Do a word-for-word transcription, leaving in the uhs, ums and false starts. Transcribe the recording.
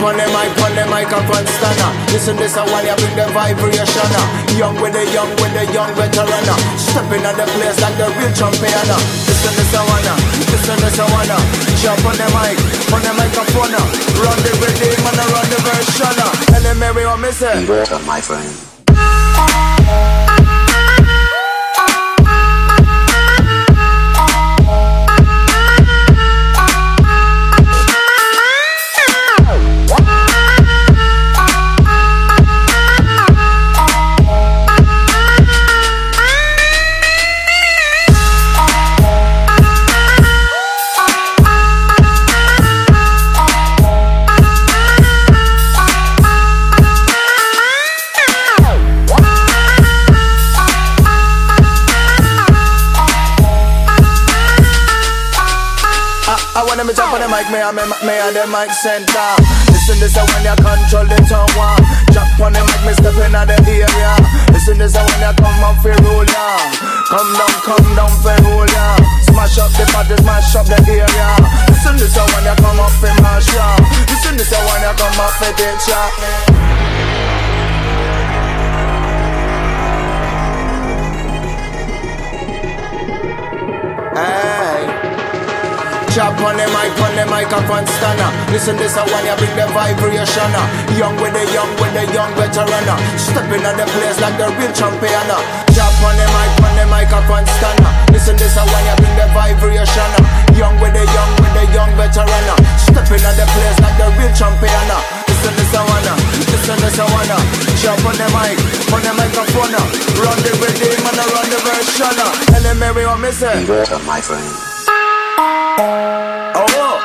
on the mic, on the microphone stunner. Listen this a one, you bring the vibration. Young with the young, with the young veteran. Stepping on the place like the real champion. Listen this a one, listen this a one. Jump on the mic, on the microphone. Run the rhythm and run the version. And then Mary what me say? Converter, my friend. I wanna me jump on the mic, me and me, me and the mic center. Listen this a when you control the tower. Jump on the mic, me stepping out the area. Listen this a when you come up for rule ya. Come down, come down for rule ya. Smash up the party, smash up the area. Listen this a when you come up for mash ya. Listen this a when you come up for ditch ya. Hey. Chop on the mic, on the microphone stunner. Listen this a one, you bring the vibration. Young with the young, with the young veteran. Stepping on the place like the real champion. Chop on the mic, on the microphone stunner. Listen this a one, you bring the vibration. Young with the young, with the young veteran. Stepping on the place like the real champion. Listen this a one, listen this a one. Chop on the mic, on the microphone. Run the rhythm and run the version. And then Mary what me say? Converter, my friend. Oh,